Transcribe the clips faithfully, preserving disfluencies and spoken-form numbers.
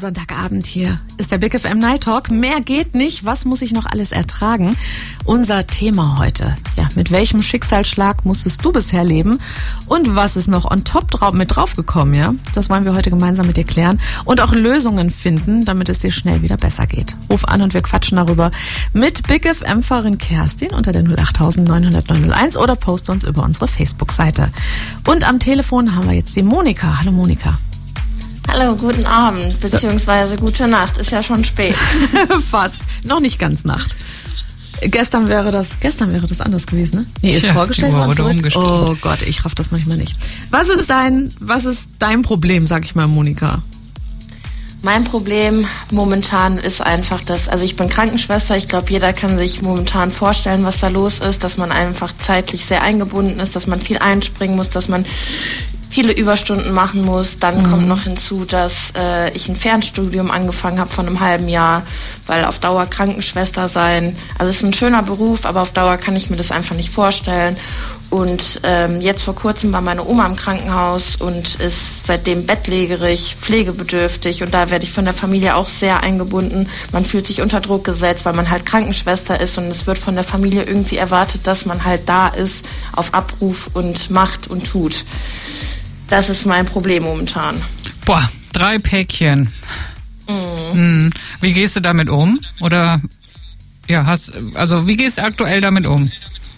Sonntagabend hier ist der Big F M Night Talk. Mehr geht nicht. Was muss ich noch alles ertragen? Unser Thema heute. Ja, mit welchem Schicksalsschlag musstest du bisher leben? Und was ist noch on top drauf, mit draufgekommen, ja? Das wollen wir heute gemeinsam mit dir klären und auch Lösungen finden, damit es dir schnell wieder besser geht. Ruf an und wir quatschen darüber mit Big F M-Fahrerin Kerstin unter der null acht neun null null neun null eins oder poste uns über unsere Facebook-Seite. Und am Telefon haben wir jetzt die Monika. Hallo Monika. Hallo, guten Abend, beziehungsweise gute Nacht. Ist ja schon spät. Fast. Noch nicht ganz Nacht. Gestern wäre das, gestern wäre das anders gewesen, ne? Nee, ist Tja, vorgestellt worden zurück. Oh Gott, ich raff das manchmal nicht. Was ist dein, was ist dein Problem, sag ich mal, Monika? Mein Problem momentan ist einfach das, also ich bin Krankenschwester, ich glaube, jeder kann sich momentan vorstellen, was da los ist, dass man einfach zeitlich sehr eingebunden ist, dass man viel einspringen muss, dass man viele Überstunden machen muss. Dann mhm. kommt noch hinzu, dass äh, ich ein Fernstudium angefangen habe von einem halben Jahr, weil auf Dauer Krankenschwester sein, also es ist ein schöner Beruf, aber auf Dauer kann ich mir das einfach nicht vorstellen. Und ähm, jetzt vor kurzem war meine Oma im Krankenhaus und ist seitdem bettlägerig, pflegebedürftig und da werde ich von der Familie auch sehr eingebunden. Man fühlt sich unter Druck gesetzt, weil man halt Krankenschwester ist und es wird von der Familie irgendwie erwartet, dass man halt da ist, auf Abruf und macht und tut. Das ist mein Problem momentan. Boah, drei Päckchen. Mhm. Hm. Wie gehst du damit um? Oder ja, hast also wie gehst du aktuell damit um?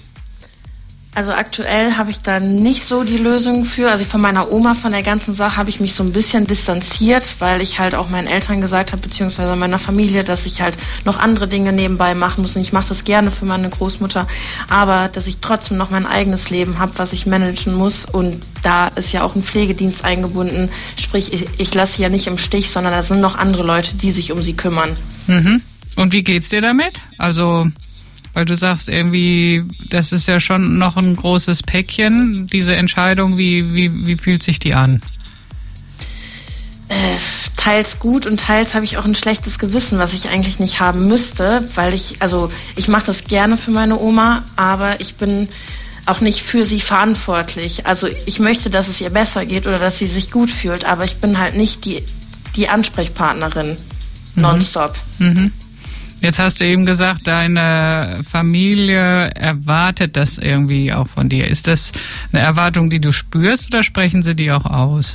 Also aktuell habe ich da nicht so die Lösung für. Also von meiner Oma, von der ganzen Sache, habe ich mich so ein bisschen distanziert, weil ich halt auch meinen Eltern gesagt habe, beziehungsweise meiner Familie, dass ich halt noch andere Dinge nebenbei machen muss. Und ich mache das gerne für meine Großmutter, aber dass ich trotzdem noch mein eigenes Leben habe, was ich managen muss. Und da ist ja auch ein Pflegedienst eingebunden. Sprich, ich, ich lasse sie ja nicht im Stich, sondern da sind noch andere Leute, die sich um sie kümmern. Mhm. Und wie geht's dir damit? Also... Weil du sagst irgendwie, das ist ja schon noch ein großes Päckchen, diese Entscheidung, wie, wie, wie fühlt sich die an? Äh, teils gut und teils habe ich auch ein schlechtes Gewissen, was ich eigentlich nicht haben müsste, weil ich, also ich mache das gerne für meine Oma, aber ich bin auch nicht für sie verantwortlich. Also ich möchte, dass es ihr besser geht oder dass sie sich gut fühlt, aber ich bin halt nicht die, die Ansprechpartnerin mhm. nonstop. Mhm. Jetzt hast du eben gesagt, deine Familie erwartet das irgendwie auch von dir. Ist das eine Erwartung, die du spürst oder sprechen sie die auch aus?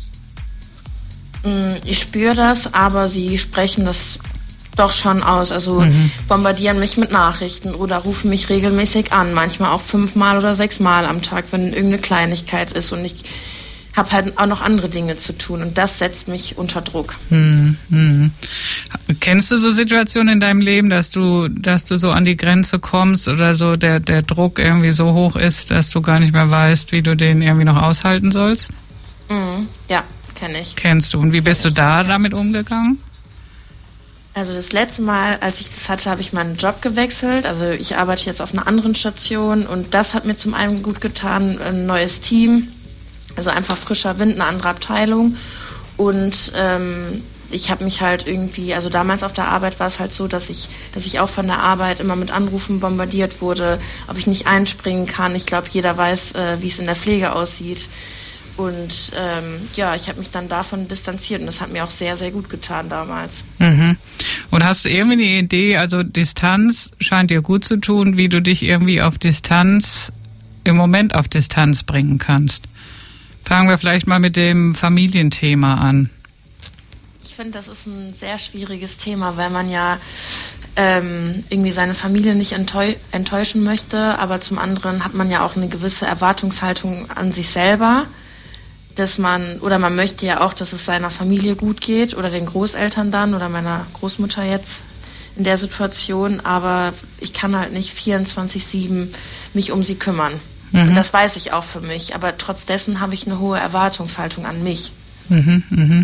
Ich spüre das, aber sie sprechen das doch schon aus. Also mhm. bombardieren mich mit Nachrichten oder rufen mich regelmäßig an. Manchmal auch fünfmal oder sechsmal am Tag, wenn irgendeine Kleinigkeit ist. Und ich habe halt auch noch andere Dinge zu tun und das setzt mich unter Druck. Hm, hm. Kennst du so Situationen in deinem Leben, dass du, dass du so an die Grenze kommst oder so der, der Druck irgendwie so hoch ist, dass du gar nicht mehr weißt, wie du den irgendwie noch aushalten sollst? Mhm. Ja, kenne ich. Kennst du. Und wie bist du da damit umgegangen? Also das letzte Mal, als ich das hatte, habe ich meinen Job gewechselt. Also ich arbeite jetzt auf einer anderen Station und das hat mir zum einen gut getan, ein neues Team. Also einfach frischer Wind, eine andere Abteilung. Und ähm, ich habe mich halt irgendwie, also damals auf der Arbeit war es halt so, dass ich, dass ich auch von der Arbeit immer mit Anrufen bombardiert wurde, ob ich nicht einspringen kann. Ich glaube, jeder weiß, äh, wie es in der Pflege aussieht. Und ähm, ja, ich habe mich dann davon distanziert und das hat mir auch sehr, sehr gut getan damals. Mhm. Und hast du irgendwie eine Idee, also Distanz scheint dir gut zu tun, wie du dich irgendwie auf Distanz, im Moment auf Distanz bringen kannst? Fangen wir vielleicht mal mit dem Familienthema an. Ich finde, das ist ein sehr schwieriges Thema, weil man ja ähm, irgendwie seine Familie nicht enttäu- enttäuschen möchte, aber zum anderen hat man ja auch eine gewisse Erwartungshaltung an sich selber, dass man, oder man möchte ja auch, dass es seiner Familie gut geht oder den Großeltern dann oder meiner Großmutter jetzt in der Situation, aber ich kann halt nicht vierundzwanzig sieben mich um sie kümmern. Mhm. Und das weiß ich auch für mich, aber trotz dessen habe ich eine hohe Erwartungshaltung an mich. Mhm, mhm.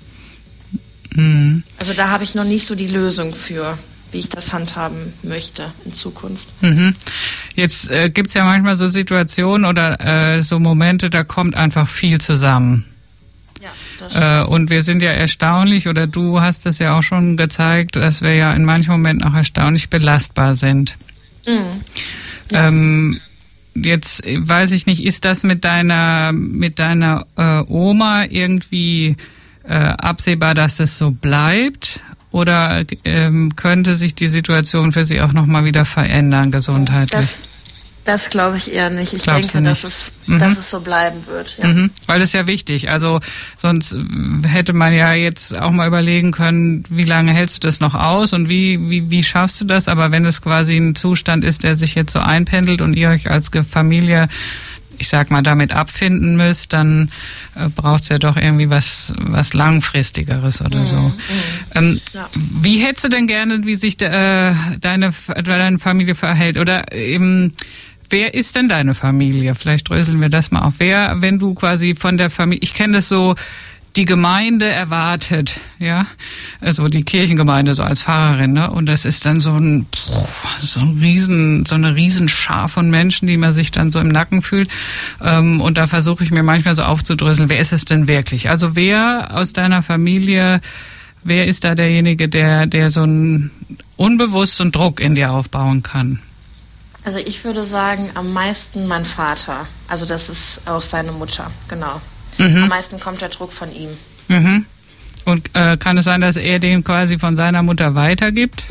Mhm. Also da habe ich noch nicht so die Lösung für, wie ich das handhaben möchte in Zukunft. Mhm. Jetzt äh, gibt es ja manchmal so Situationen oder äh, so Momente, da kommt einfach viel zusammen. Ja, das stimmt. Äh, und wir sind ja erstaunlich, oder du hast es ja auch schon gezeigt, dass wir ja in manchen Momenten auch erstaunlich belastbar sind. Mhm. Ja. Ähm, Jetzt weiß ich nicht, ist das mit deiner mit deiner äh, Oma irgendwie äh, absehbar, dass das so bleibt? Oder ähm, könnte sich die Situation für Sie auch nochmal wieder verändern, gesundheitlich? Das, das glaube ich eher nicht. Ich Glaubst denke, nicht? Dass, es, mhm. dass es so bleiben wird. Ja. Mhm. Weil das ist ja wichtig. Also sonst hätte man ja jetzt auch mal überlegen können, wie lange hältst du das noch aus und wie, wie, wie schaffst du das? Aber wenn es quasi ein Zustand ist, der sich jetzt so einpendelt und ihr euch als Familie, ich sag mal, damit abfinden müsst, dann äh, braucht es ja doch irgendwie was was langfristigeres oder mhm. so. Mhm. Ähm, ja. Wie hättest du denn gerne, wie sich de, äh, deine, deine Familie verhält? Oder eben, wer ist denn deine Familie? Vielleicht dröseln wir das mal auf. Wer, wenn du quasi von der Familie, ich kenne das so, die Gemeinde erwartet, ja, also die Kirchengemeinde so als Pfarrerin, ne? Und das ist dann so ein, so ein riesen, so eine Riesenschar von Menschen, die man sich dann so im Nacken fühlt. Und da versuche ich mir manchmal so aufzudröseln, wer ist es denn wirklich? Also wer aus deiner Familie, wer ist da derjenige, der, der so einen unbewussten Druck in dir aufbauen kann? Also ich würde sagen, am meisten mein Vater. Also das ist auch seine Mutter, genau. Mhm. Am meisten kommt der Druck von ihm. Mhm. Und äh, kann es sein, dass er den quasi von seiner Mutter weitergibt?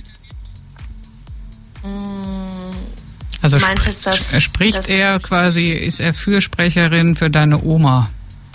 Mhm. Also sp- jetzt, das, spricht das er quasi, ist er Fürsprecherin für deine Oma?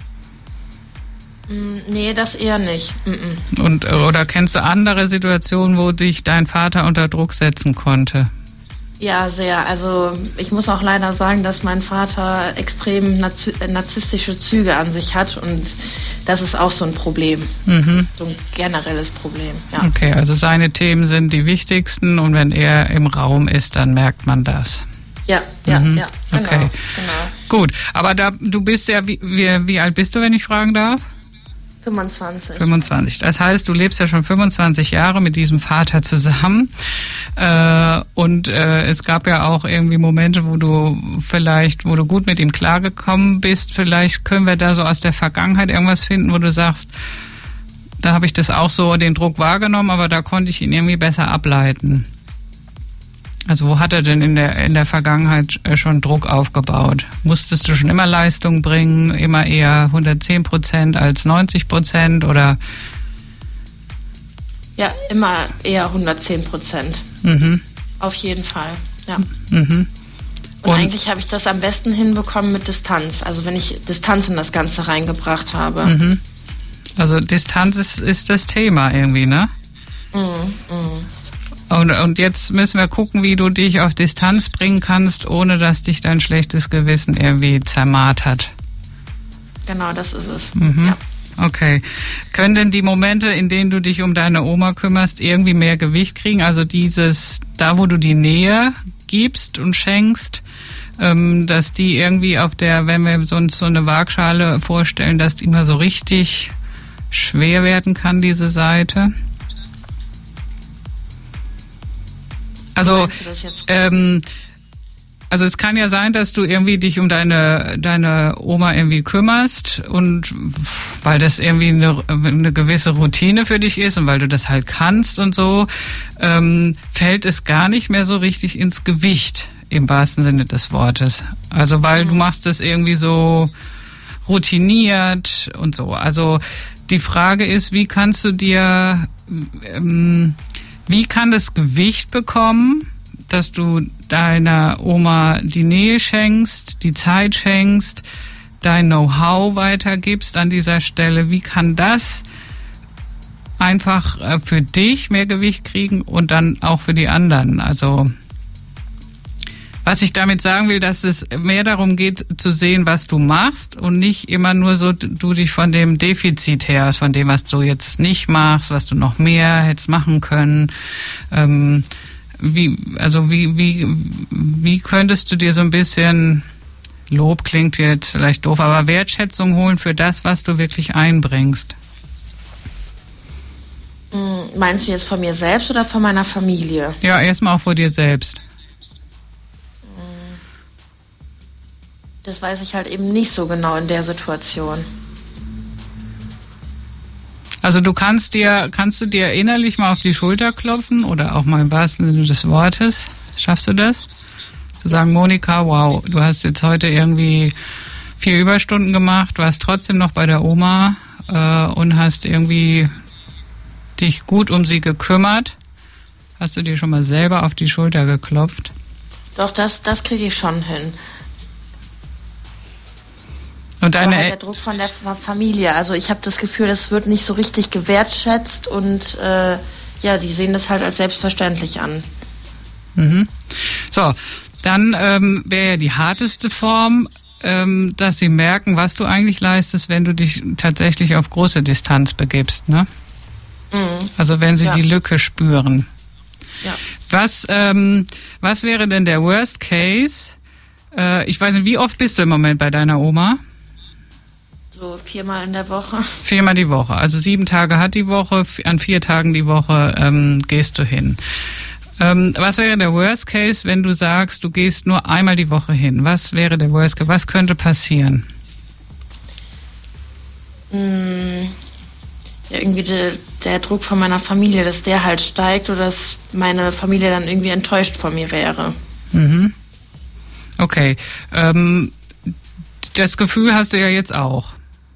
Nee, das eher nicht. Mhm. Und, oder kennst du andere Situationen, wo dich dein Vater unter Druck setzen konnte? Ja, sehr. Also ich muss auch leider sagen, dass mein Vater extrem narzisstische Züge an sich hat und das ist auch so ein Problem, mhm. so ein generelles Problem. Ja. Okay, also seine Themen sind die wichtigsten und wenn er im Raum ist, dann merkt man das. Ja, ja, mhm. ja, genau, okay. genau. Gut, aber da du bist ja, wie, wie, wie alt bist du, wenn ich fragen darf? fünfundzwanzig. fünfundzwanzig. Das heißt, du lebst ja schon fünfundzwanzig Jahre mit diesem Vater zusammen. Äh, und äh, es gab ja auch irgendwie Momente, wo du vielleicht, wo du gut mit ihm klargekommen bist. Vielleicht können wir da so aus der Vergangenheit irgendwas finden, wo du sagst, da habe ich das auch so, den Druck wahrgenommen, aber da konnte ich ihn irgendwie besser ableiten. Also wo hat er denn in der in der Vergangenheit schon Druck aufgebaut? Musstest du schon immer Leistung bringen, immer eher hundertzehn Prozent als neunzig Prozent oder? Ja, immer eher hundertzehn Prozent. Mhm. Auf jeden Fall, ja. Mhm. Und, Und eigentlich habe ich das am besten hinbekommen mit Distanz. Also wenn ich Distanz in das Ganze reingebracht habe. Mhm. Also Distanz ist, ist das Thema irgendwie, ne? Mhm, mhm. Und, und jetzt müssen wir gucken, wie du dich auf Distanz bringen kannst, ohne dass dich dein schlechtes Gewissen irgendwie zermartert. Genau, das ist es. Mhm. Ja. Okay. Können denn die Momente, in denen du dich um deine Oma kümmerst, irgendwie mehr Gewicht kriegen? Also dieses, da wo du die Nähe gibst und schenkst, ähm, dass die irgendwie auf der, wenn wir uns so eine Waagschale vorstellen, dass die immer so richtig schwer werden kann, diese Seite? Also, ähm, also es kann ja sein, dass du irgendwie dich um deine deine Oma irgendwie kümmerst und weil das irgendwie eine, eine gewisse Routine für dich ist und weil du das halt kannst und so, ähm, fällt es gar nicht mehr so richtig ins Gewicht im wahrsten Sinne des Wortes. Also weil mhm. du machst es irgendwie so routiniert und so. Also die Frage ist, wie kannst du dir ähm, Wie kann das Gewicht bekommen, dass du deiner Oma die Nähe schenkst, die Zeit schenkst, dein Know-how weitergibst an dieser Stelle? Wie kann das einfach für dich mehr Gewicht kriegen und dann auch für die anderen? Also was ich damit sagen will, dass es mehr darum geht, zu sehen, was du machst und nicht immer nur so, du dich von dem Defizit her, von dem, was du jetzt nicht machst, was du noch mehr hättest machen können. Ähm, wie, also wie, wie, wie könntest du dir so ein bisschen, Lob klingt jetzt vielleicht doof, aber Wertschätzung holen für das, was du wirklich einbringst? Meinst du jetzt von mir selbst oder von meiner Familie? Ja, erstmal auch vor dir selbst. Das weiß ich halt eben nicht so genau in der Situation. Also du kannst dir, kannst du dir innerlich mal auf die Schulter klopfen oder auch mal im wahrsten Sinne des Wortes? Schaffst du das? Zu sagen, Monika, wow, du hast jetzt heute irgendwie vier Überstunden gemacht, warst trotzdem noch bei der Oma äh, und hast irgendwie dich gut um sie gekümmert? Hast du dir schon mal selber auf die Schulter geklopft? Doch, das, das kriege ich schon hin. Und deine Aber halt der Druck von der Familie. Also ich habe das Gefühl, das wird nicht so richtig gewertschätzt und äh, ja, die sehen das halt als selbstverständlich an. Mhm. So, dann ähm, wäre ja die harteste Form, ähm, dass sie merken, was du eigentlich leistest, wenn du dich tatsächlich auf große Distanz begibst, ne? Mhm. Also wenn sie ja. die Lücke spüren. Ja. Was, ähm, was wäre denn der Worst Case? Äh, ich weiß nicht, wie oft bist du im Moment bei deiner Oma? So viermal in der Woche. Viermal die Woche. Also sieben Tage hat die Woche, an vier Tagen die Woche ähm, gehst du hin. Ähm, was wäre der Worst Case, wenn du sagst, du gehst nur einmal die Woche hin? Was wäre der Worst Case? Was könnte passieren? Hm, ja, irgendwie der, der Druck von meiner Familie, dass der halt steigt oder dass meine Familie dann irgendwie enttäuscht von mir wäre. Mhm. Okay. Ähm, das Gefühl hast du ja jetzt auch.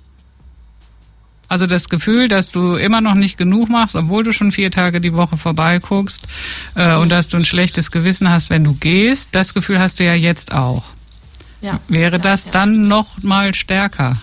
Also das Gefühl, dass du immer noch nicht genug machst, obwohl du schon vier Tage die Woche vorbeiguckst äh, und dass du ein schlechtes Gewissen hast, wenn du gehst, das Gefühl hast du ja jetzt auch. Ja. Wäre ja, das ja. dann noch mal stärker?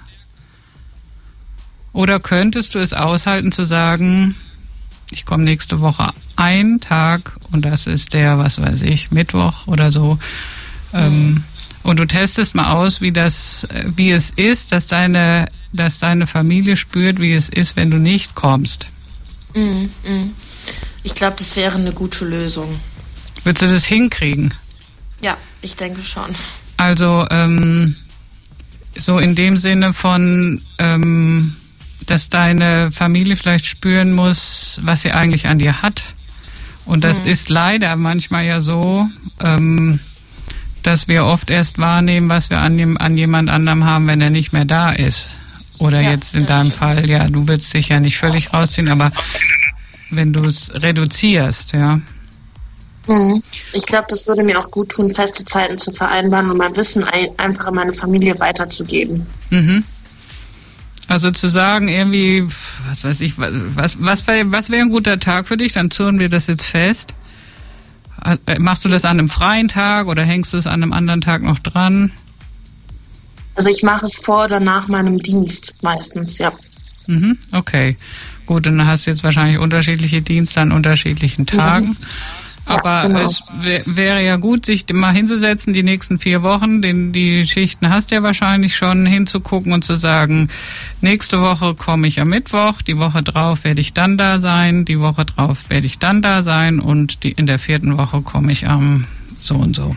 Oder könntest du es aushalten zu sagen, ich komme nächste Woche einen Tag und das ist der, was weiß ich, Mittwoch oder so, mhm. ähm, und du testest mal aus, wie das, wie es ist, dass deine, dass deine Familie spürt, wie es ist, wenn du nicht kommst. Mhm, mh. Ich glaube, das wäre eine gute Lösung. Würdest du das hinkriegen? Ja, ich denke schon. Also ähm, so in dem Sinne von, ähm, dass deine Familie vielleicht spüren muss, was sie eigentlich an dir hat. Und das mhm. ist leider manchmal ja so, ähm, dass wir oft erst wahrnehmen, was wir an, an jemand anderem haben, wenn er nicht mehr da ist. Oder ja, jetzt in deinem stimmt. Fall, ja, du willst dich ja nicht völlig rausziehen, aber wenn du es reduzierst, ja. Mhm. Ich glaube, das würde mir auch gut tun, feste Zeiten zu vereinbaren und mein Wissen ein, einfach an meine Familie weiterzugeben. Mhm. Also zu sagen, irgendwie, was weiß ich, was, was, was wäre ein guter Tag für dich, dann zurren wir das jetzt fest. Machst du das an einem freien Tag oder hängst du es an einem anderen Tag noch dran? Also ich mache es vor oder nach meinem Dienst meistens, ja. Mhm, okay, gut, und dann hast du jetzt wahrscheinlich unterschiedliche Dienste an unterschiedlichen Tagen. Mhm. Aber ja, genau. es wär, wäre ja gut, sich mal hinzusetzen, die nächsten vier Wochen, den, die Schichten hast du ja wahrscheinlich schon, hinzugucken und zu sagen, nächste Woche komme ich am Mittwoch, die Woche drauf werde ich dann da sein, die Woche drauf werde ich dann da sein und die, in der vierten Woche komme ich am so und so.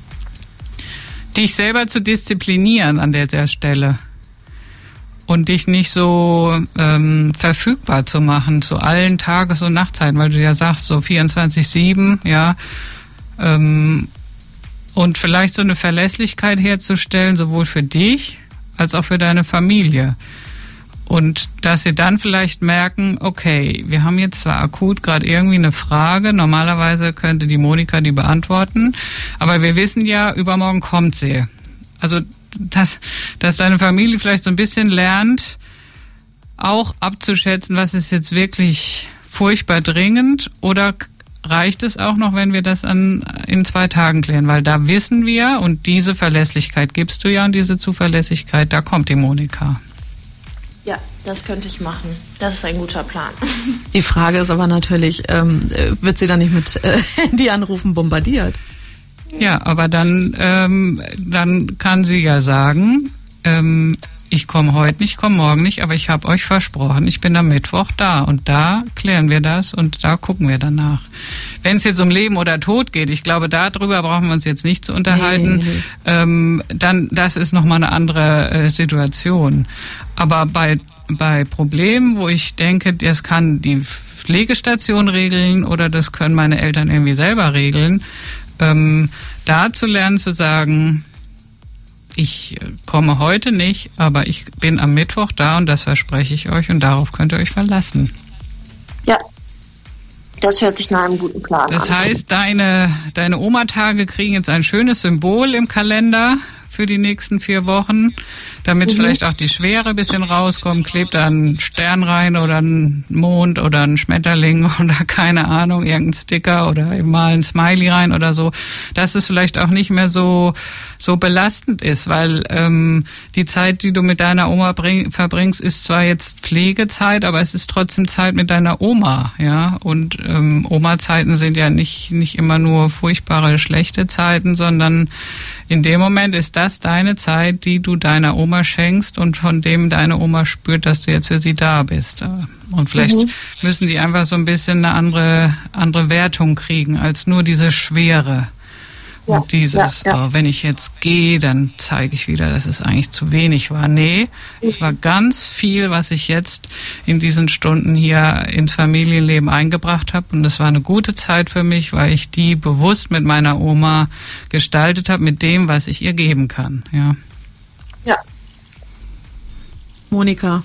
Dich selber zu disziplinieren an der, der Stelle. Und dich nicht so ähm, verfügbar zu machen zu allen Tages- und Nachtzeiten, weil du ja sagst, so vierundzwanzig sieben, ja. Ähm, und vielleicht so eine Verlässlichkeit herzustellen, sowohl für dich als auch für deine Familie. Und dass sie dann vielleicht merken, okay, wir haben jetzt zwar akut gerade irgendwie eine Frage, normalerweise könnte die Monika die beantworten, aber wir wissen ja, übermorgen kommt sie. Also Dass, dass deine Familie vielleicht so ein bisschen lernt, auch abzuschätzen, was ist jetzt wirklich furchtbar dringend oder reicht es auch noch, wenn wir das an, in zwei Tagen klären? Weil da wissen wir, und diese Verlässlichkeit gibst du ja, und diese Zuverlässigkeit, da kommt die Monika. Ja, das könnte ich machen. Das ist ein guter Plan. Die Frage ist aber natürlich, ähm, wird sie dann nicht mit äh, Handy-Anrufen bombardiert? Ja, aber dann, ähm, dann kann sie ja sagen, ähm, ich komme heute nicht, ich komme morgen nicht, aber ich habe euch versprochen, ich bin am Mittwoch da und da klären wir das und da gucken wir danach. Wenn es jetzt um Leben oder Tod geht, ich glaube, darüber brauchen wir uns jetzt nicht zu unterhalten, nee, nee. Ähm, dann das ist nochmal eine andere äh, Situation. Aber bei, bei Problemen, wo ich denke, das kann die Pflegestation regeln oder das können meine Eltern irgendwie selber regeln, Ähm, da zu lernen zu sagen, ich komme heute nicht, aber ich bin am Mittwoch da und das verspreche ich euch und darauf könnt ihr euch verlassen. Ja, das hört sich nach einem guten Plan das an. Das heißt, deine, deine Oma-Tage kriegen jetzt ein schönes Symbol im Kalender für die nächsten vier Wochen, damit mhm. vielleicht auch die Schwere ein bisschen rauskommt. Klebt da ein Stern rein oder ein Mond oder ein Schmetterling oder keine Ahnung, irgendein Sticker oder mal ein Smiley rein oder so, dass es vielleicht auch nicht mehr so so belastend ist, weil ähm, die Zeit, die du mit deiner Oma bring, verbringst, ist zwar jetzt Pflegezeit, aber es ist trotzdem Zeit mit deiner Oma, ja. Und ähm, Oma-Zeiten sind ja nicht nicht immer nur furchtbare, schlechte Zeiten, sondern in dem Moment ist das deine Zeit, die du deiner Oma schenkst und von dem deine Oma spürt, dass du jetzt für sie da bist. Und vielleicht mhm. müssen die einfach so ein bisschen eine andere andere Wertung kriegen als nur diese Schwere. Ja, und dieses, ja, ja. Oh, wenn ich jetzt gehe, dann zeige ich wieder, dass es eigentlich zu wenig war. Nee, es war ganz viel, was ich jetzt in diesen Stunden hier ins Familienleben eingebracht habe. Und das war eine gute Zeit für mich, weil ich die bewusst mit meiner Oma gestaltet habe, mit dem, was ich ihr geben kann. Ja. Ja. Monika.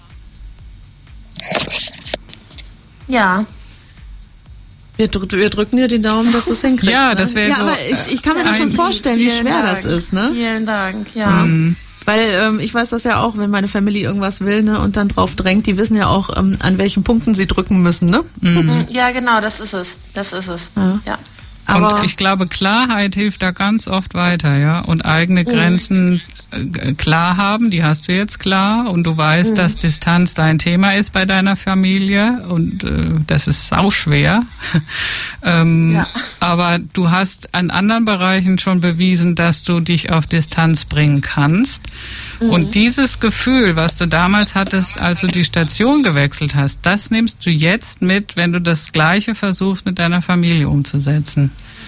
Ja. Wir, drück, wir drücken dir die Daumen, dass du es hinkriegst. Ja, das wäre ne? so. Ja, aber ich, ich kann mir das schon vorstellen, wie schwer Dank. das ist, ne? Vielen Dank, ja. Mhm. Weil ähm, ich weiß das ja auch, wenn meine Familie irgendwas will, ne, und dann drauf drängt, die wissen ja auch, ähm, an welchen Punkten sie drücken müssen, ne? Mhm. Ja, genau, das ist es. Das ist es. Ja. ja. Aber und ich glaube, Klarheit hilft da ganz oft weiter, ja. Und eigene Grenzen äh, klar haben, die hast du jetzt klar. Und du weißt, mhm. dass Distanz dein Thema ist bei deiner Familie. Und äh, das ist sauschwer. ähm, ja. Aber du hast an anderen Bereichen schon bewiesen, dass du dich auf Distanz bringen kannst. Mhm. Und dieses Gefühl, was du damals hattest, als du die Station gewechselt hast, das nimmst du jetzt mit, wenn du das Gleiche versuchst, mit deiner Familie umzusetzen.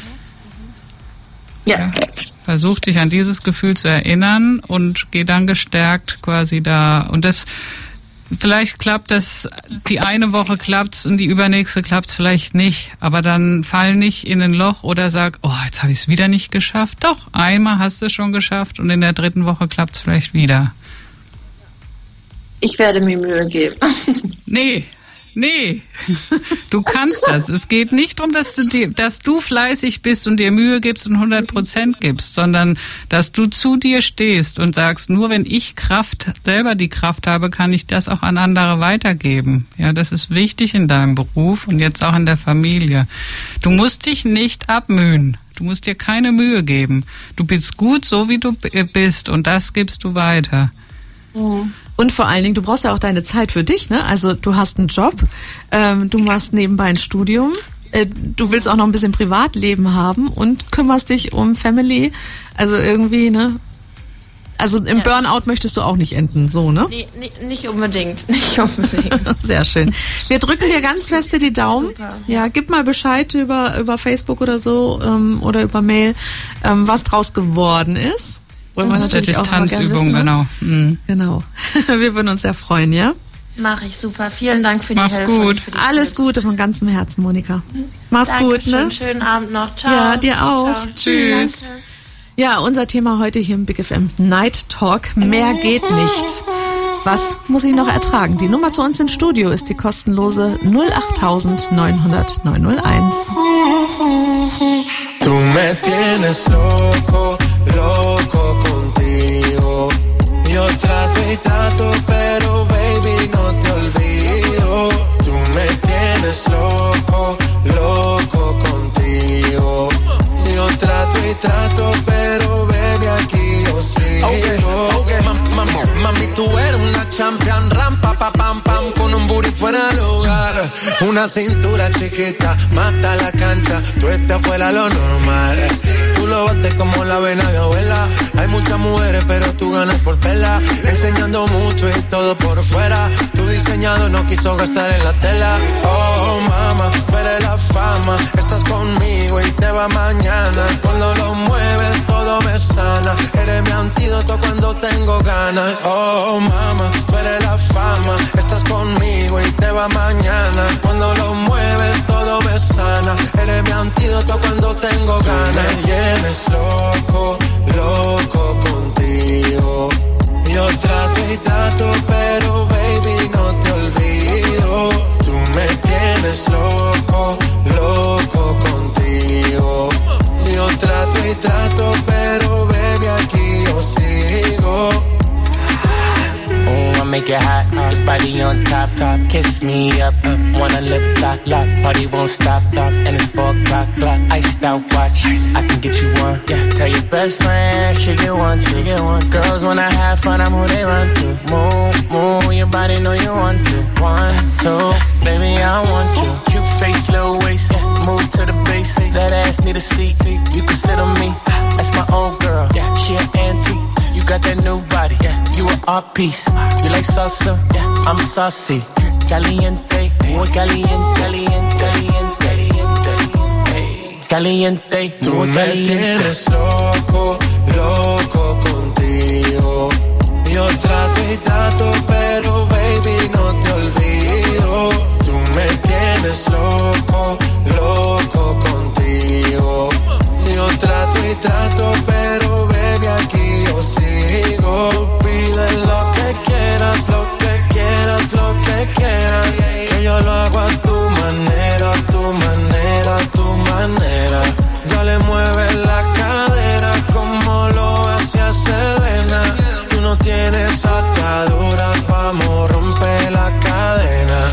Ja. Ja. Versuch dich an dieses Gefühl zu erinnern und geh dann gestärkt quasi da. Und das, vielleicht klappt das, die eine Woche klappt's und die übernächste klappt's vielleicht nicht. Aber dann fall nicht in ein Loch oder sag, oh, jetzt habe ich es wieder nicht geschafft. Doch, einmal hast du es schon geschafft und in der dritten Woche klappt's vielleicht wieder. Ich werde mir Mühe geben. Nee. Nee, du kannst das. Es geht nicht darum, dass du, dir, dass du fleißig bist und dir Mühe gibst und hundert Prozent gibst, sondern dass du zu dir stehst und sagst, nur wenn ich Kraft, selber die Kraft habe, kann ich das auch an andere weitergeben. Ja, das ist wichtig in deinem Beruf und jetzt auch in der Familie. Du musst dich nicht abmühen. Du musst dir keine Mühe geben. Du bist gut, so wie du bist und das gibst du weiter. Mhm. Und vor allen Dingen, du brauchst ja auch deine Zeit für dich, ne? Also du hast einen Job, ähm, du machst nebenbei ein Studium, äh, du willst auch noch ein bisschen Privatleben haben und kümmerst dich um Family. Also irgendwie, ne? Also im ja. Burnout möchtest du auch nicht enden, so, ne? Nee, nee, nicht unbedingt, nicht unbedingt. Sehr schön. Wir drücken dir ganz feste die Daumen. Super. Ja, gib mal Bescheid über, über Facebook oder so ähm, oder über Mail, ähm, was draus geworden ist. Wollen wir der Distanzübung, genau. Mhm. Genau. Wir würden uns sehr freuen, ja? Mach ich, super. Vielen Dank für die Mach's Hilfe. Gut. Für die Alles Tipps. Gute von ganzem Herzen, Monika. Mach's Dankeschön. gut, ne? Schönen Abend noch. Ciao. Ja, dir auch. Ciao. Tschüss. Danke. Ja, unser Thema heute hier im Big F M Night Talk. Mehr geht nicht. Was muss ich noch ertragen? Die Nummer zu uns ins Studio ist die kostenlose null acht neunhundert neun null eins. Du me tienes loco, loco contigo. Yo trato y trato, pero baby no te olvido. Tú me tienes loco, loco contigo. Yo trato y trato, pero baby aquí yo sigo. Okay, okay. Mam, mam, mami, tú eres una champion, rampa, pa, pam, pam, con un booty fuera del lugar. Una cintura chiquita, mata la cancha, tú estás fuera lo normal. Tú lo bates como la vena de abuela. Hay muchas mujeres, pero tú ganas por vela. Enseñando mucho y todo por fuera. Tu diseñado no quiso gastar en la tela. Oh, mama, tú eres la fama. Estás conmigo y te va mañana. Cuando lo mueves, todo me sana. Eres mi antídoto cuando tengo ganas. Oh, mama, tú eres la fama. Estás conmigo y te va mañana. Cuando lo mueves, todo me sana. Eres mi antídoto cuando tengo ganas. Tú me tienes loco, loco contigo. Yo trato y trato, pero baby no te olvido. Tú me tienes loco, loco contigo. Yo trato y trato, pero baby aquí yo make it hot. Your body on top, top. Kiss me up, up. Wanna lip lock, lock. Party won't stop, lock. And it's four o'clock, clock. Iced out watch. I can get you one. Yeah. Tell your best friend she get one, she get one. Girls when I have fun, I'm who they run to. Move, move. Your body know you want to. One, two, baby I want you. Cute face, little waist. Yeah. Move to the base. That ass need a seat. You can sit on me. That's my old girl. Yeah, she an antique. You got that new body. Yeah, you an art piece. You like salsa? Yeah, I'm saucy. Caliente, muy caliente, caliente, caliente, caliente, caliente. Tú me tienes loco, loco contigo. Yo trato y trato, pero baby no te olvido. Tú me tienes loco, loco contigo. Yo trato y trato, pero baby aquí yo sigo. Pide lo que quieras, lo que quieras, lo que quieras. Que yo lo hago a tu manera, a tu manera, a tu manera. Dale, mueve la cadera como lo hacía Selena. Tú no tienes ataduras, vamos, rompe la cadena.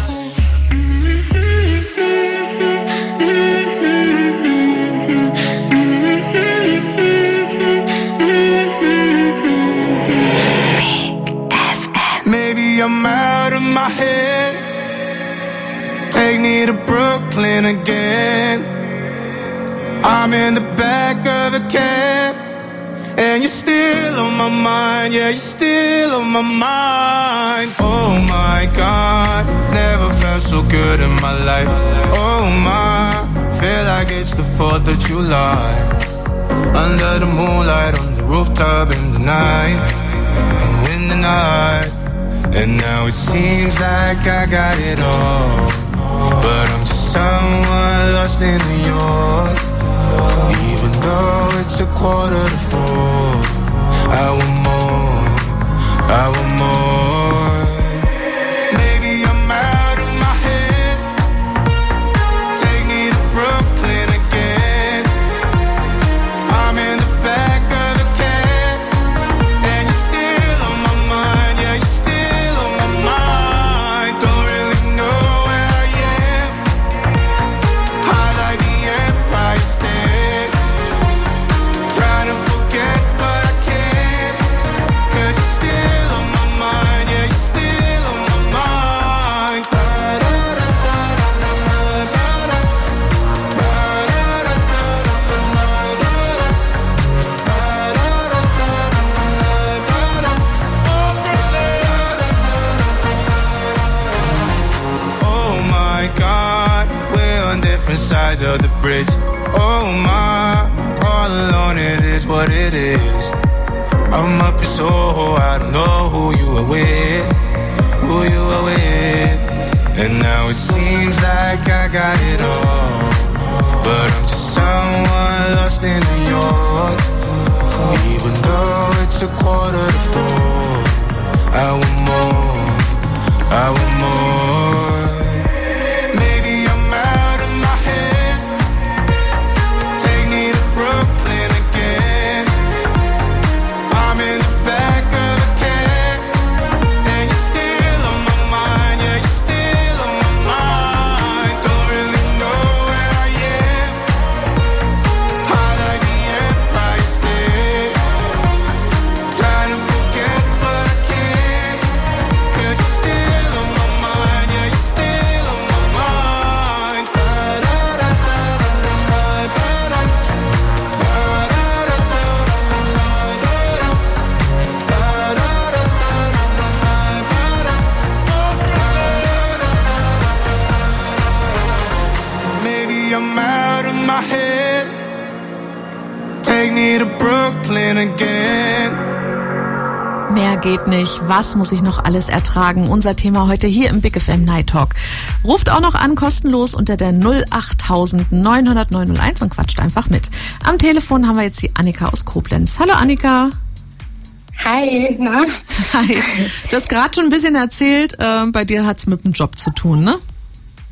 I'm out of my head. Take me to Brooklyn again. I'm in the back of a cab, and you're still on my mind. Yeah, you're still on my mind. Oh my God, never felt so good in my life. Oh my, feel like it's the fourth of July. Under the moonlight, on the rooftop in the night. Oh, in the night. And now it seems like I got it all, but I'm just someone lost in New York. Even though it's a quarter to four, I want more, I want more. Maybe I'm out of my head. Take me to Brooklyn again. I'm in the back of a cab, and you're still on my mind. Yeah, you're still on my mind. Don't really know where I am. High like the Empire State. Trying to forget but I can't. 'Cause you're still on my mind. Yeah, you're still on my mind. Oh my God, we're on different sides of the bridge. Oh my, all alone it is what it is. I'm up in Soho, I don't know who you are with, who you are with. And now it seems like I got it all, but I'm just someone lost in New York. Even though it's a quarter to four, I want more, I want more. Maybe I'm out of my head. Take me to Brooklyn again. I'm in the back of a cab, and you're still on my mind. Yeah, you're still on my mind. Don't really know where I am. High like the Empire State. Trying to forget but I can't. 'Cause you're still on my mind. Yeah, you're still on my mind. Maybe I'm out of my head. Take me to Brooklyn again. Mehr geht nicht. Was muss ich noch alles ertragen? Unser Thema heute hier im Big F M Night Talk. Ruft auch noch an, kostenlos unter der null acht neun null null neun null eins und quatscht einfach mit. Am Telefon haben wir jetzt die Annika aus Koblenz. Hallo Annika. Hi, na? Hi. Du hast gerade schon ein bisschen erzählt, äh, bei dir hat's mit dem Job zu tun, ne?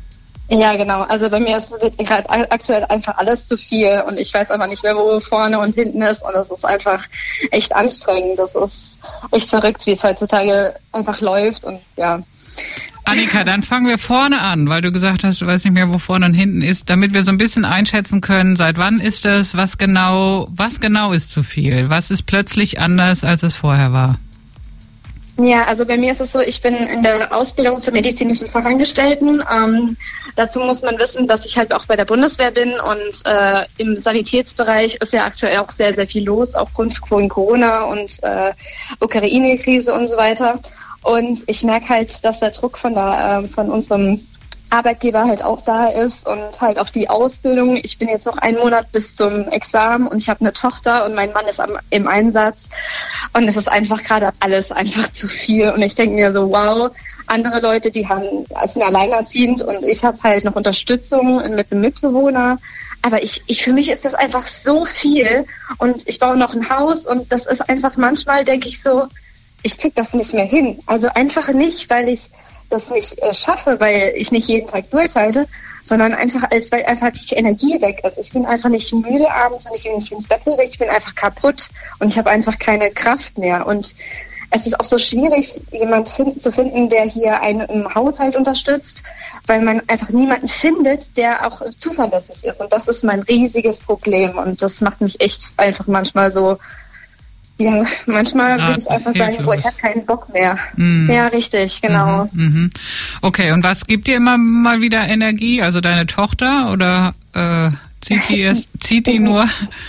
Ja, genau. Also bei mir ist gerade aktuell einfach alles zu viel und ich weiß einfach nicht mehr, wo vorne und hinten ist und das ist einfach echt anstrengend. Das ist echt verrückt, wie es heutzutage einfach läuft und ja. Annika, dann fangen wir vorne an, weil du gesagt hast, du weißt nicht mehr, wo vorne und hinten ist, damit wir so ein bisschen einschätzen können, seit wann ist das, was genau, was genau ist zu viel? Was ist plötzlich anders, als es vorher war? Ja, also bei mir ist es so, ich bin in der Ausbildung zur medizinischen Fachangestellten. Ähm, dazu muss man wissen, dass ich halt auch bei der Bundeswehr bin und äh, im Sanitätsbereich ist ja aktuell auch sehr, sehr viel los, aufgrund von Corona und äh, Ukraine-Krise und so weiter. Und ich merke halt, dass der Druck von, der, äh, von unserem Arbeitgeber halt auch da ist und halt auch die Ausbildung. Ich bin jetzt noch einen Monat bis zum Examen und ich habe eine Tochter und mein Mann ist am, im Einsatz und es ist einfach gerade alles einfach zu viel und ich denke mir so, wow, andere Leute, die haben, sind alleinerziehend und ich habe halt noch Unterstützung mit einem Mitbewohner. Aber ich, ich, für mich ist das einfach so viel und ich baue noch ein Haus und das ist einfach, manchmal denke ich so, ich krieg das nicht mehr hin. Also einfach nicht, weil ich das nicht äh, schaffe, weil ich nicht jeden Tag durchhalte, sondern einfach, als weil einfach die Energie weg ist. Ich bin einfach nicht müde abends und ich will nicht ins Bett lege, ich bin einfach kaputt und ich habe einfach keine Kraft mehr. Und es ist auch so schwierig, jemanden find, zu finden, der hier einen im Haushalt unterstützt, weil man einfach niemanden findet, der auch zuverlässig ist. Und das ist mein riesiges Problem und das macht mich echt einfach manchmal so. Ja, manchmal ah, würde ich einfach hilflos. sagen, boah, ich habe keinen Bock mehr. Mm. Ja, richtig, genau. Mhm, mhm. Okay, und was gibt dir immer mal wieder Energie? Also deine Tochter oder äh, zieht die erst, zieht die nur?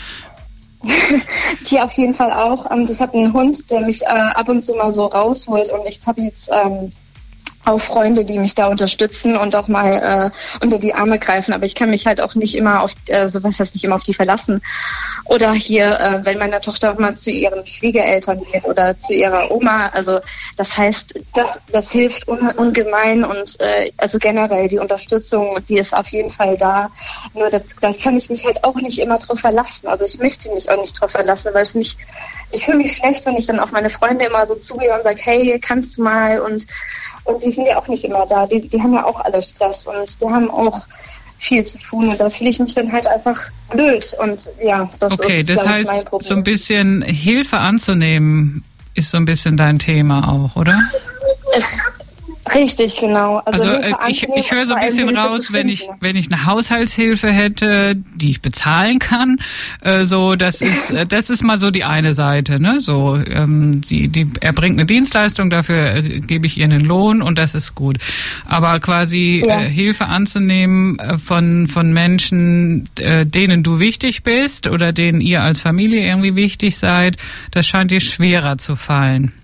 Die auf jeden Fall auch. Ich habe einen Hund, der mich äh, ab und zu mal so rausholt und ich habe jetzt ähm, auch Freunde, die mich da unterstützen und auch mal äh, unter die Arme greifen. Aber ich kann mich halt auch nicht immer auf, äh, so was heißt nicht immer auf die verlassen. Oder hier, äh, wenn meine Tochter auch mal zu ihren Schwiegereltern geht oder zu ihrer Oma. Also das heißt, das, das hilft un- ungemein und äh, also generell die Unterstützung, die ist auf jeden Fall da. Nur das, da kann ich mich halt auch nicht immer drauf verlassen. Also ich möchte mich auch nicht drauf verlassen, weil es mich, ich fühle mich schlecht, wenn ich dann auf meine Freunde immer so zugehe und sage, hey, kannst du mal und Und die sind ja auch nicht immer da. Die, die haben ja auch alle Stress und die haben auch viel zu tun. Und da fühle ich mich dann halt einfach blöd. Und ja, das okay, ist, das heißt, mein Problem. So ein bisschen Hilfe anzunehmen ist so ein bisschen dein Thema auch, oder? Es, richtig, genau. Also, also ich, ich höre so ein bisschen raus, wenn ich wenn ich eine Haushaltshilfe hätte, die ich bezahlen kann, äh, so das ist das ist mal so die eine Seite, ne? So ähm, die die erbringt eine Dienstleistung, dafür äh, gebe ich ihr einen Lohn und das ist gut. Aber quasi ja. äh, Hilfe anzunehmen äh, von von Menschen, äh, denen du wichtig bist oder denen ihr als Familie irgendwie wichtig seid, das scheint dir schwerer zu fallen.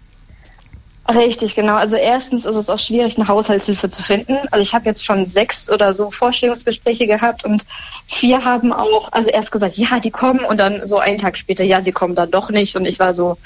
Richtig, genau. Also erstens ist es auch schwierig, eine Haushaltshilfe zu finden. Also ich habe jetzt schon sechs oder so Vorstellungsgespräche gehabt und vier haben auch, also erst gesagt, ja, die kommen und dann so einen Tag später, ja, sie kommen dann doch nicht und ich war so,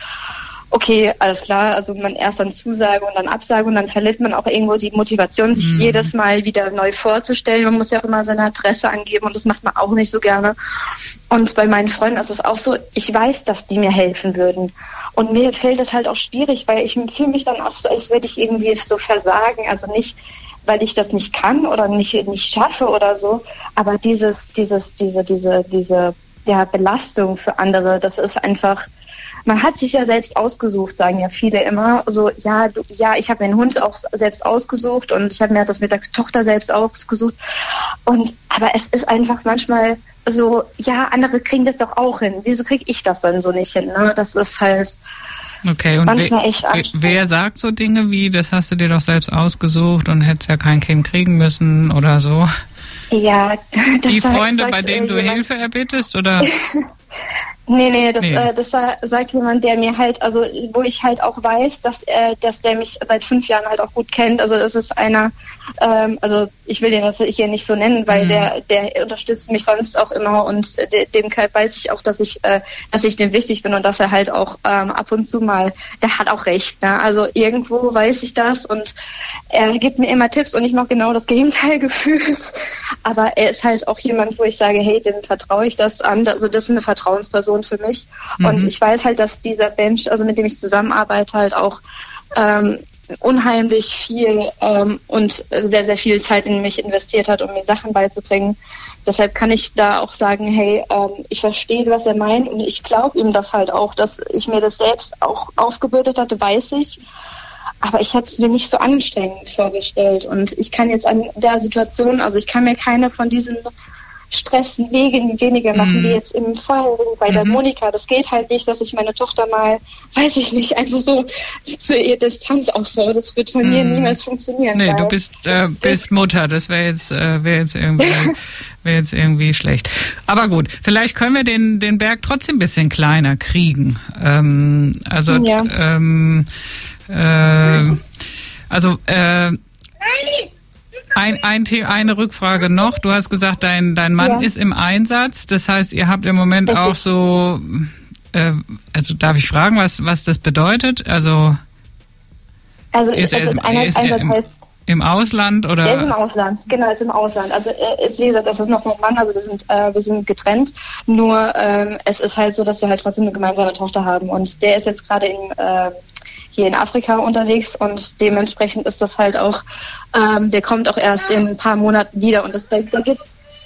okay, alles klar, also man erst dann Zusage und dann Absage und dann verliert man auch irgendwo die Motivation, sich mhm. jedes Mal wieder neu vorzustellen. Man muss ja auch immer seine Adresse angeben und das macht man auch nicht so gerne. Und bei meinen Freunden ist es auch so, ich weiß, dass die mir helfen würden. Und mir fällt das halt auch schwierig, weil ich fühle mich dann auch so, als würde ich irgendwie so versagen. Also nicht, weil ich das nicht kann oder nicht, nicht schaffe oder so, aber dieses, dieses, diese, diese, diese, ja, Belastung für andere, das ist einfach, man hat sich ja selbst ausgesucht, sagen ja viele immer. So, ja, du, ja, ich habe meinen Hund auch selbst ausgesucht und ich habe mir das mit der Tochter selbst ausgesucht. Und aber es ist einfach manchmal so, ja, andere kriegen das doch auch hin. Wieso kriege ich das dann so nicht hin? Ne? Das ist halt okay, und manchmal we- echt anstrengend. Wer sagt so Dinge wie, das hast du dir doch selbst ausgesucht und hättest ja kein Kind kriegen müssen oder so? Ja, das die sagt, Freunde, sagt, bei denen äh, du jemand, Hilfe erbittest, oder? Nee, nee, das, nee. Äh, das sagt jemand, der mir halt, also wo ich halt auch weiß, dass äh, dass der mich seit fünf Jahren halt auch gut kennt. Also das ist einer, ähm, also ich will den natürlich hier nicht so nennen, weil mhm. der der unterstützt mich sonst auch immer und de, dem weiß ich auch, dass ich äh, dass ich dem wichtig bin und dass er halt auch ähm, ab und zu mal, der hat auch recht, ne? Also irgendwo weiß ich das und er gibt mir immer Tipps und ich mache genau das Gegenteil gefühlt. Aber er ist halt auch jemand, wo ich sage, hey, dem vertraue ich das an. Also das ist eine Vertrauensperson für mich. Mhm. Und ich weiß halt, dass dieser Mensch, also mit dem ich zusammenarbeite, halt auch ähm, unheimlich viel ähm, und sehr, sehr viel Zeit in mich investiert hat, um mir Sachen beizubringen. Deshalb kann ich da auch sagen, hey, ähm, ich verstehe, was er meint und ich glaube ihm das halt auch, dass ich mir das selbst auch aufgebürdet hatte, weiß ich. Aber ich hatte es mir nicht so anstrengend vorgestellt und ich kann jetzt an der Situation, also ich kann mir keine von diesen Stressen wegen weniger machen, mm. wie jetzt im Vorherigen bei mm-hmm. der Monika. Das geht halt nicht, dass ich meine Tochter mal, weiß ich nicht, einfach so zu ihr Distanz aufbaue. Das wird von mm. mir niemals funktionieren. Nee, du bist, äh, bist Mutter. Das wäre jetzt, äh, wäre jetzt irgendwie, wäre jetzt irgendwie schlecht. Aber gut, vielleicht können wir den, den Berg trotzdem ein bisschen kleiner kriegen. Ähm, also, ja. ähm, äh, also, äh, Ein, ein, eine Rückfrage noch. Du hast gesagt, dein, dein Mann ja. ist im Einsatz. Das heißt, ihr habt im Moment Richtig. auch so, äh, also darf ich fragen, was, was das bedeutet? Also, also ist er, also ist, Einsatz er im, heißt, im Ausland? Oder? Er ist im Ausland, genau, er ist im Ausland. Also er ist, wie gesagt, das ist noch mein Mann, also wir sind, äh, wir sind getrennt. Nur ähm, es ist halt so, dass wir halt trotzdem eine gemeinsame Tochter haben. Und der ist jetzt gerade in... Äh, hier in Afrika unterwegs und dementsprechend ist das halt auch, ähm, der kommt auch erst in ein paar Monaten wieder und das, da, da gibt's,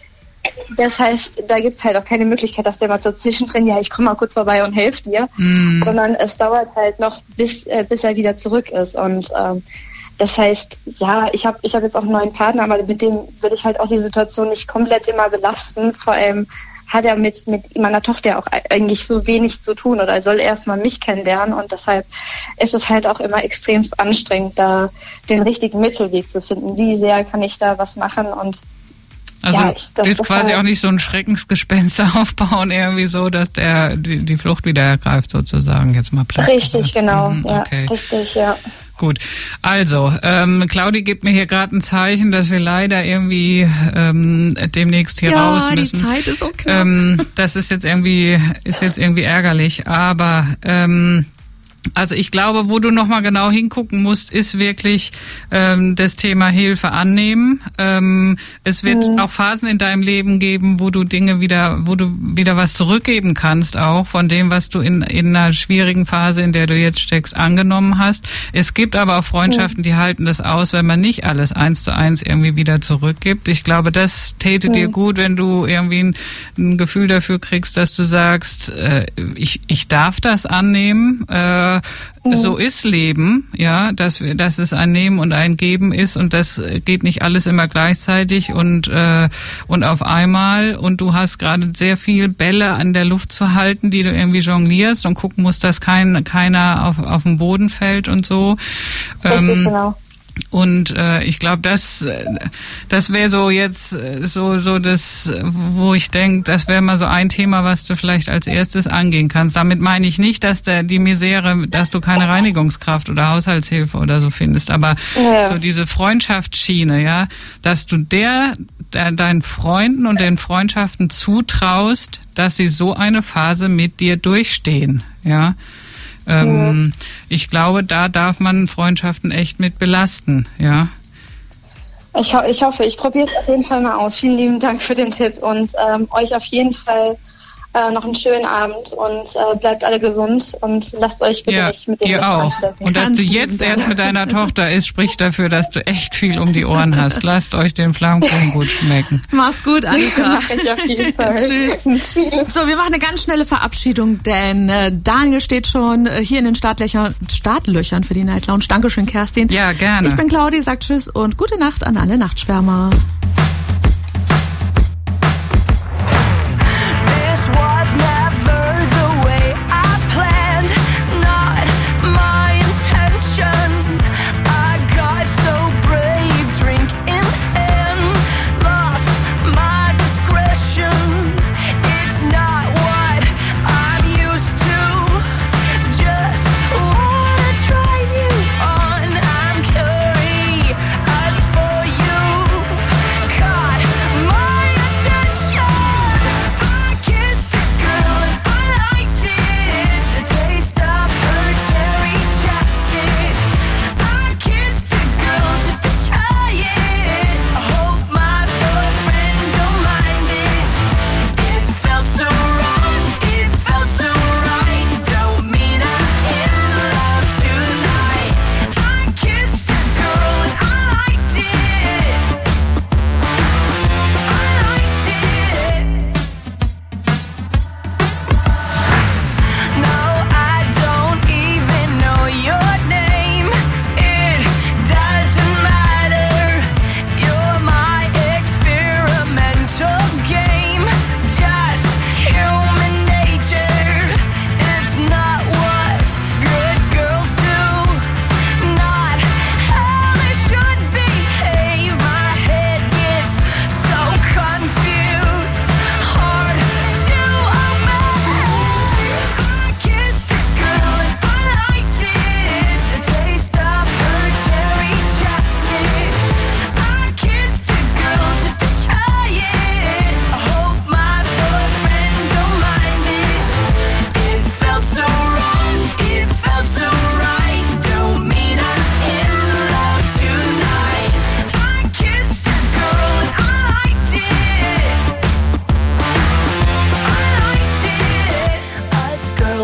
das heißt, da gibt es halt auch keine Möglichkeit, dass der mal so zwischendrin, ja, ich komme mal kurz vorbei und helfe dir, mm. sondern es dauert halt noch, bis, äh, bis er wieder zurück ist und ähm, das heißt, ja, ich habe ich hab jetzt auch einen neuen Partner, aber mit dem will ich halt auch die Situation nicht komplett immer belasten, vor allem hat er mit, mit meiner Tochter auch eigentlich so wenig zu tun oder er soll erstmal mich kennenlernen und deshalb ist es halt auch immer extremst anstrengend, da den richtigen Mittelweg zu finden. Wie sehr kann ich da was machen und also ja, ich, das, willst das quasi halt auch nicht so ein Schreckensgespenst aufbauen, irgendwie so, dass der die, die Flucht wieder ergreift sozusagen, jetzt mal platt Richtig, gesagt. genau, Mhm, okay. ja, richtig, ja. Gut, also ähm, Claudi gibt mir hier gerade ein Zeichen, dass wir leider irgendwie ähm, demnächst hier ja, raus müssen. Ja, die Zeit ist so knapp. Ähm, das ist jetzt irgendwie ist jetzt irgendwie ärgerlich, aber ähm, also ich glaube, wo du nochmal genau hingucken musst, ist wirklich ähm, das Thema Hilfe annehmen. Ähm, es wird mhm. auch Phasen in deinem Leben geben, wo du Dinge wieder, wo du wieder was zurückgeben kannst, auch von dem, was du in, in einer schwierigen Phase, in der du jetzt steckst, angenommen hast. Es gibt aber auch Freundschaften, mhm. die halten das aus, wenn man nicht alles eins zu eins irgendwie wieder zurückgibt. Ich glaube, das täte mhm. dir gut, wenn du irgendwie ein, ein Gefühl dafür kriegst, dass du sagst, äh, ich, ich darf das annehmen, äh, so ist Leben, ja, dass wir, dass es ein Nehmen und ein Geben ist und das geht nicht alles immer gleichzeitig und äh, und auf einmal und du hast gerade sehr viel Bälle an der Luft zu halten, die du irgendwie jonglierst und gucken musst, dass kein keiner auf auf den Boden fällt und so. Richtig, ähm, genau. Und äh, ich glaube, das das wäre so jetzt so so das, wo ich denke, das wäre mal so ein Thema, was du vielleicht als erstes angehen kannst. Damit meine ich nicht, dass der die Misere, dass du keine Reinigungskraft oder Haushaltshilfe oder so findest, aber ja. so diese Freundschaftsschiene, ja, dass du der, der deinen Freunden und den Freundschaften zutraust, dass sie so eine Phase mit dir durchstehen, ja. Ähm, ja. Ich glaube, da darf man Freundschaften echt mit belasten, ja. Ich, ho- ich hoffe, ich probiere es auf jeden Fall mal aus. Vielen lieben Dank für den Tipp und ähm, euch auf jeden Fall äh, noch einen schönen Abend und äh, bleibt alle gesund und lasst euch bitte ja, nicht mit dem ihr auch. anstecken. Und dass du jetzt erst mit deiner Tochter isst, spricht dafür, dass du echt viel um die Ohren hast. Lasst euch den Flammkuchen gut schmecken. Mach's gut, Annika. Mach ich auf jeden Fall. Tschüss. Tschüss. So, wir machen eine ganz schnelle Verabschiedung, denn äh, Daniel steht schon äh, hier in den Startlöchern, Startlöchern für die Night Lounge. Dankeschön, Kerstin. Ja, gerne. Ich bin Claudi, sagt Tschüss und gute Nacht an alle Nachtschwärmer. Curious for you.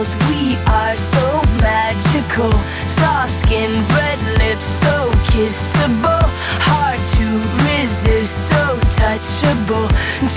Cause we are so magical. Soft skin, red lips, so kissable. Hard to resist, so touchable.